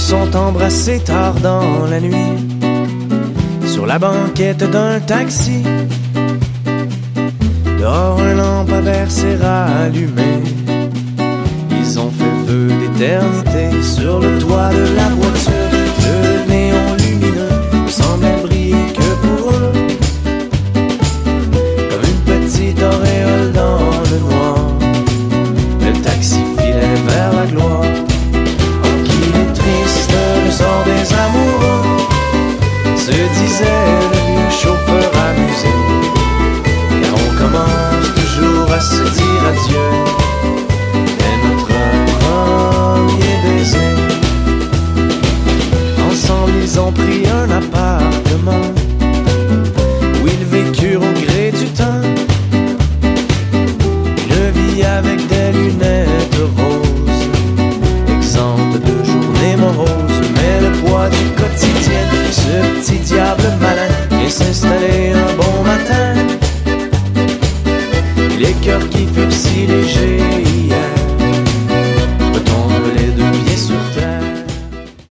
sont embrassés tard dans la nuit, sur la banquette d'un taxi. Dehors, un lampadaire s'est rallumé. Ils ont fait feu d'éternité sur le toit de la voiture. Le néon lumineux ne semblait briller que pour eux, comme une petite auréole dans le noir. Le taxi filait vers la gloire. Oh, qu'il est triste le sort des amoureux, se disait le vieux chauffeur amusé, car on commence toujours à se dire adieu. Et notre premier baiser, ensemble ils ont pris un appartement où ils vécurent au gré du temps. Une vie avec des lunettes roses, exempte de journées moroses, mais le poids du quotidien, ce petit diable malade